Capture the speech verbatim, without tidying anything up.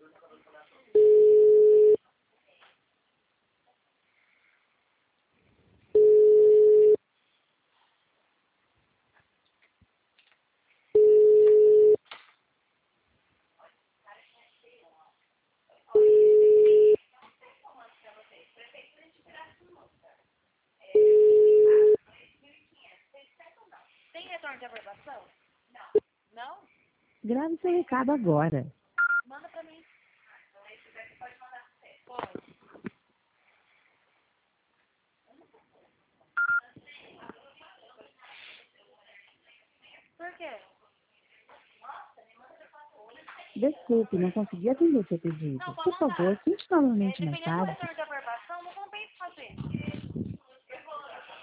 Tem retorno de aprovação? Não? Grave seu recado agora. Manda pra mim. Pode. Por quê? Desculpe, não consegui atender seu pedido. Não, Por pode mandar. favor, tente novamente mais Dependendo do tarde. retorno de aprovação,